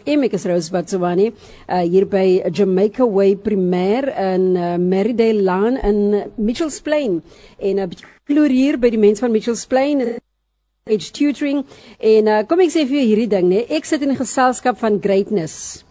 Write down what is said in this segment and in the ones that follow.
FM. Ek is Rose Batswani, hier by Jamaica Way Primêr in Merridale Laan in Mitchells Plain. En kloor hier by die mense van Mitchells Plain, Edge Tutoring. En kom ek sê vir jou hierdie ding, nee, ek sit in die geselskap van greatness.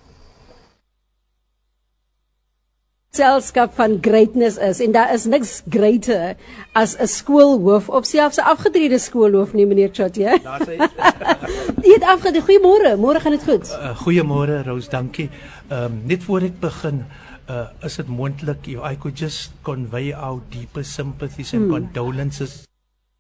Geselskap van greatness is, en daar is niks greater as 'n skoolhoof, of selfs 'n afgetrede skoolhoof nie, meneer Chotje. Jy het afgetrede. Goeiemôre, môre gaan dit goed? Goeiemôre, Rose, dankie. Net voor ek begin, is dit moontlik, I could just convey our deepest sympathies and condolences.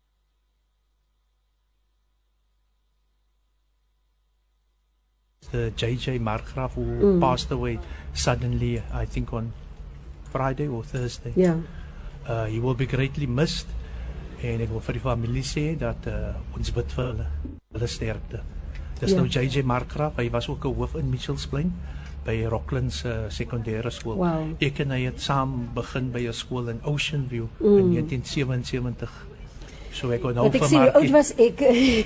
The J.J. Markgraf, who passed away suddenly, I think on Friday or Thursday. Yeah. He will be greatly missed. En ek wil vir die familie sê dat ons bid vir hulle sterkte. Dis nou J.J. Markgraf, hy was ook 'n hoof in Mitchells Plain by Rocklands sekondêre skool. Wow. Ek en hy het saam begin by 'n skool in Ocean View in 1977. So ek kon nou vir Markie. Wat was ek?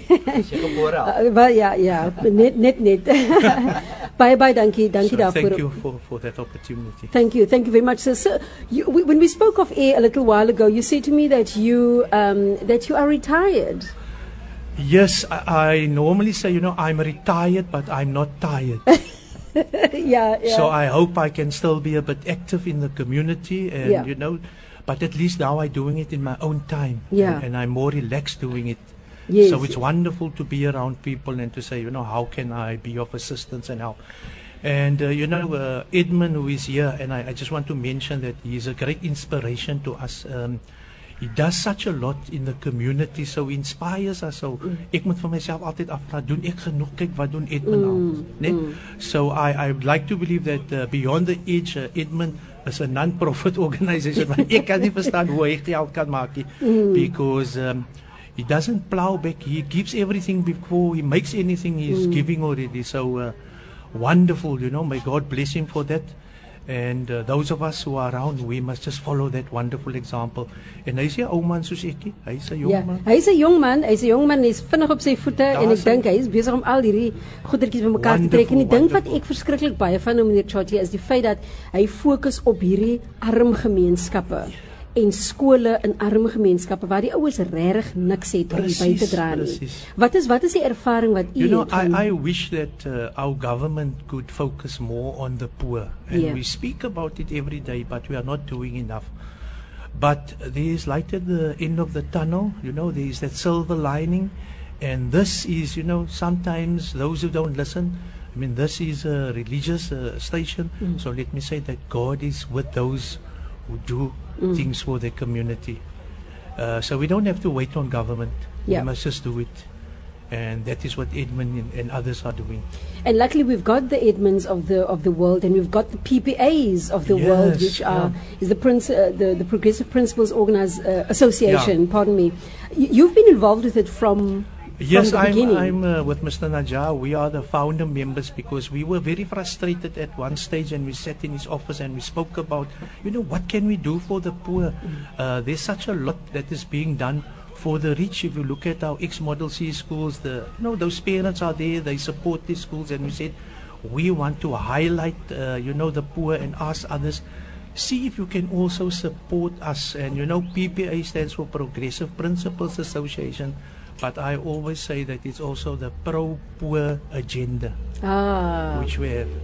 Ja, net. Bye, dankie daarvoor. Thank you for that opportunity. Thank you very much. So when we spoke off air a little while ago, you said to me that you are retired. Yes, I normally say, I'm retired, but I'm not tired. Yeah. So I hope I can still be a bit active in the community, and but at least now I'm doing it in my own time. Yeah. And I'm more relaxed doing it. Yes. So it's wonderful to be around people and to say, how can I be of assistance and help? And, Edmund, who is here, and I just want to mention that he is a great inspiration to us. He does such a lot in the community, so he inspires us. So ek moet vir myself altyd afvra, doen ek genoeg? Kyk wat doen Edmund nou, So I would like to believe that beyond the age, Edmund is a non-profit organization, maar ek kan nie verstaan hoe hy geld kan maak nie, because he doesn't plow back. He gives everything before he makes anything. He's giving already. So wonderful, May God bless him for that. And those of us who are around, we must just follow that wonderful example. En hy is 'n ou man soos ek, hy is 'n jong man. Hy is 'n jong man, hy is vinnig op sy voete en ek dink hy is besig om al hierdie goedertjies bymekaar te trek. En die ding wat ek verskriklik baie van hom, meneer Chotje, is die feit dat hy fokus op hierdie arm gemeenskappe en skole in arm gemeenskappe waar die ouers regtig niks het om by te dra nie. Wat is die ervaring wat u het? I wish that our government could focus more on the poor, and we speak about it every day, but we are not doing enough. But there is light at the end of the tunnel, there is that silver lining, and this is, sometimes those who don't listen, this is a religious station, so let me say that God is with those who do things for their community. So we don't have to wait on government. We must just do it. And that is what Edmund and others are doing. And luckily we've got the Edmunds of the world, and we've got the PPAs of the world, which is the Progressive Principals Association, pardon me. You've been involved with it from the beginning. I'm with Mr. Najjar. We are the founder members because we were very frustrated at one stage, and we sat in his office and we spoke about, what can we do for the poor? There's such a lot that is being done for the rich. If you look at our ex-Model C schools, those parents are there, they support these schools, and we said, we want to highlight, the poor and ask others, see if you can also support us. And, PPA stands for Progressive Principals Association. But I always say that it's also the pro-poor agenda, which we have.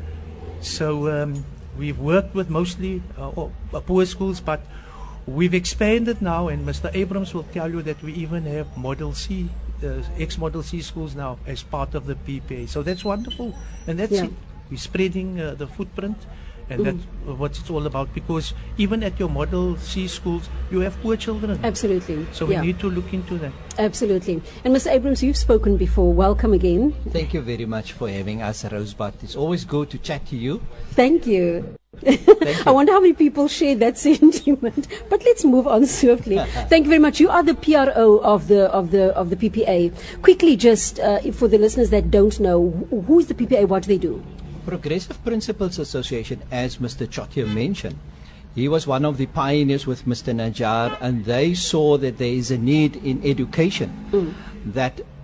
So we've worked with mostly poor schools, but we've expanded now, and Mr. Abrams will tell you that we even have Model C, ex-Model C schools now as part of the PPA. So that's wonderful, and that's it. We're spreading the footprint. And that's what it's all about, because even at your Model C schools, you have poor children. Absolutely. So we need to look into that. Absolutely. And Mr. Abrams, you've spoken before. Welcome again. Thank you very much for having us, Rosebud. It's always good to chat to you. Thank you. I wonder how many people share that sentiment. But let's move on swiftly. Thank you very much. You are the PRO of the PPA. Quickly, just for the listeners that don't know, who is the PPA? What do they do? Progressive Principals Association, as Mr. Chotje mentioned, he was one of the pioneers with Mr. Najjar, and they saw that there is a need in education, that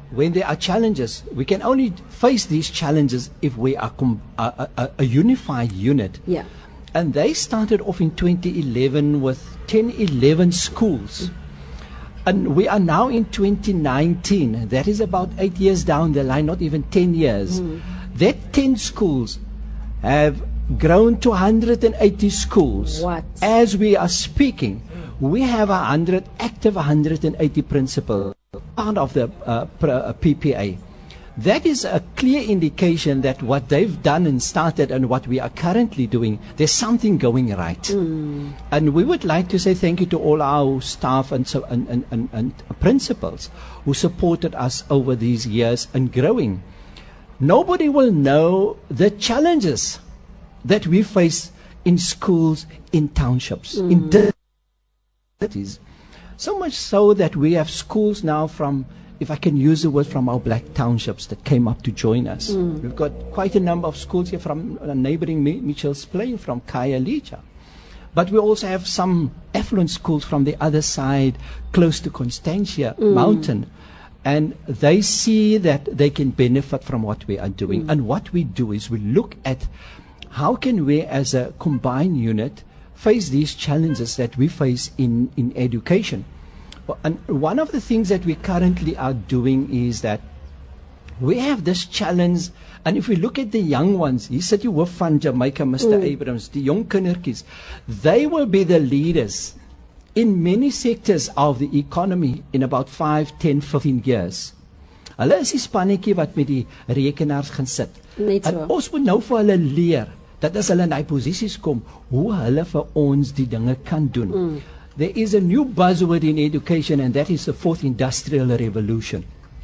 when there are challenges, we can only face these challenges if we are a unified unit. Yeah. And they started off in 2011 with 10, 11 schools. And we are now in 2019. That is about 8 years down the line, not even 10 years. That 10 schools have grown to 180 schools. What? As we are speaking, we have 180 principals, part of the PPA. That is a clear indication that what they've done and started and what we are currently doing, there's something going right. And we would like to say thank you to all our staff and principals who supported us over these years and growing. Nobody will know the challenges that we face in schools, in townships, in cities. So much so that we have schools now from, if I can use the word, from our black townships that came up to join us. We've got quite a number of schools here from neighboring Mitchell's Plain, from Khayelitsha. But we also have some affluent schools from the other side, close to Constantia Mountain. And they see that they can benefit from what we are doing. And what we do is we look at how can we, as a combined unit, face these challenges that we face in education. And one of the things that we currently are doing is that we have this challenge, and if we look at the young ones, hier sit die hoof van Jamaica, Mr. Abrams, die jong kindertjies, they will be the leaders in many sectors of the economy in about 5, 10, 15 years. Hulle is die spannetjie wat met die rekenaars gaan sit. Net so. En ons moet nou vir hulle leer dat as hulle in die posisies kom, hoe hulle vir ons die dinge kan doen. There is a new buzzword in education, and that is the fourth industrial revolution.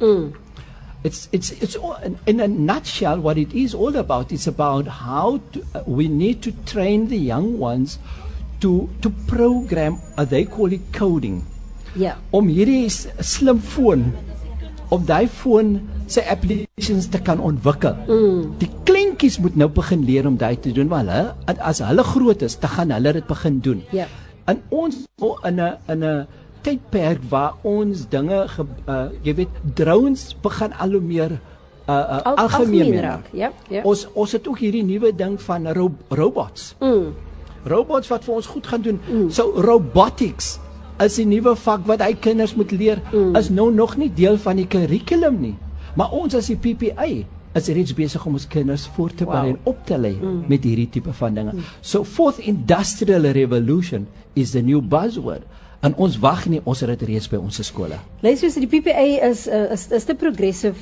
It's all, in a nutshell, what it is all about. It's about how we need to train the young ones to program, they call it coding. Yeah. Om hierdie slim foon, op daai foon sy applications te kan ontwikkel. Die kleintjies moet nou begin leer om daai te doen, want hulle, as hulle groot is, dan gaan hulle dit begin doen. Ja. En ons in 'n tydperk waar ons dinge jy weet, drones begin al hoe meer algemeen raak. Ja, ja. Ons het ook hierdie nuwe ding van robots. Robots wat vir ons goed gaan doen. So robotics is 'n nuwe vak wat hy kinders moet leer, is nou nog nie deel van die curriculum nie. Maar ons as die PPA is reeds besig om ons kinders voor te berei en op te lei met hierdie tipe van dinge. So fourth industrial revolution is the new buzzword. En ons wag nie, ons het dit reeds by ons skole. Luister, die PPA is te progressive.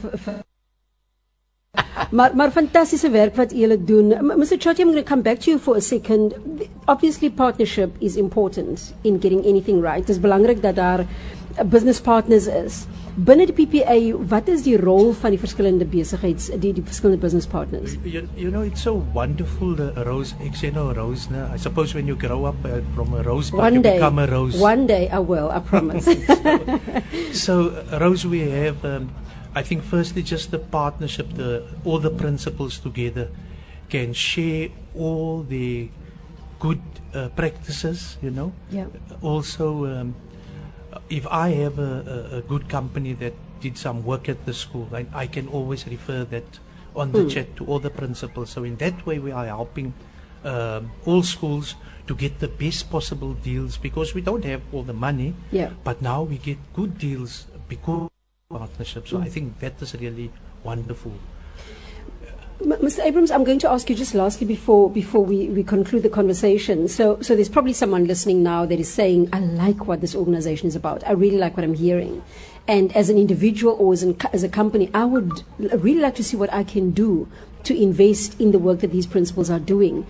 Maar fantastiese werk wat julle doen. Mr. Chotty, I'm going to come back to you for a second. Obviously, partnership is important in getting anything right. Het is belangrijk dat daar business partners is. Binnen de PPA, wat is die rol van die verskillende besigheids, die verskillende business partners? You know, it's so wonderful, Rose. Ek sê nou Rose, I suppose when you grow up from a rose, but you become a rose. One day I will, I promise. So Rose, we have, I think firstly just the partnership, all the principals together can share all the good practices, you know. Yeah. Also, if I have a good company that did some work at the school, I can always refer that on the chat to all the principals. So in that way we are helping all schools to get the best possible deals, because we don't have all the money, but now we get good deals because of partnership. So I think that is really wonderful. Mr. Abrams, I'm going to ask you just lastly before we conclude the conversation. So there's probably someone listening now that is saying, I like what this organization is about. I really like what I'm hearing. And as an individual or as a company, I would really like to see what I can do to invest in the work that these principals are doing.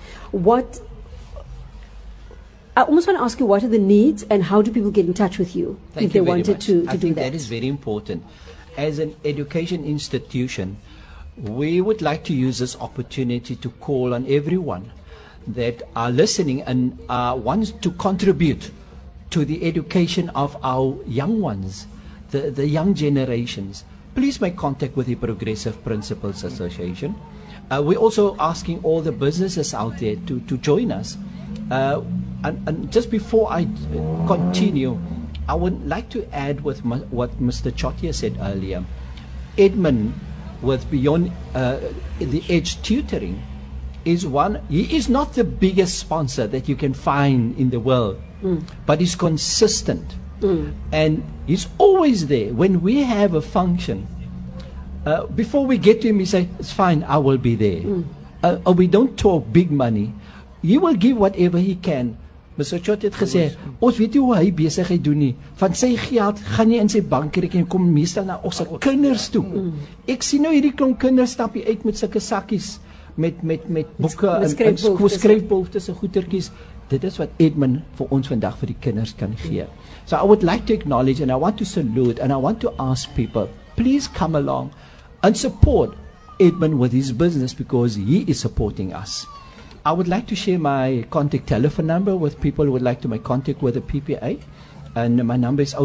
I almost want to ask you, what are the needs and how do people get in touch with you if they wanted to do that? I think that is very important. As an education institution, we would like to use this opportunity to call on everyone that are listening and wants to contribute to the education of our young ones, the young generations. Please make contact with the Progressive Principals Association. We're also asking all the businesses out there to join us. And just before I continue, I would like to add with what Mr. Chotty said earlier. Edmund with Beyond the Edge Tutoring is he is not the biggest sponsor that you can find in the world, but he's consistent. And he's always there. When we have a function, before we get to him, he say, it's fine, I will be there. We don't talk big money. He will give whatever he can. Mr. Chot het gesê, ons weet hoe hy besigheid doen nie. Van sy geld gaan nie in sy bankrekening kom meestal na ons kinders toe. Ek sien nou hierdie klomp kinders stap hier uit met sulke sakkies met boeke en skryfbehoeftes en goedertjies. Dit is wat Edmund vir ons vandag vir die kinders kan gee. So I would like to acknowledge and I want to salute and I want to ask people, please come along and support Edmund with his business because he is supporting us. I would like to share my contact telephone number with people who would like to make contact with the PPA. And my number is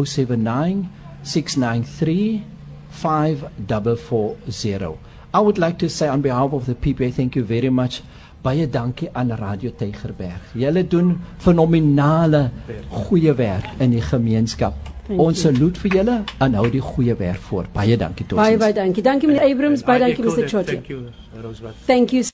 079-693-5440. I would like to say on behalf of the PPA, thank you very much. Baie dankie aan Radio Tygerberg. Julle doen fenominale goeie werk in die gemeenskap. Ons saluut vir julle en hou die goeie werk voort. Baie dankie tot ziens. Baie dankie. Dankie meneer Abrams, baie dankie Mr. Chotje. Thank you, Roosevelt. Thank you.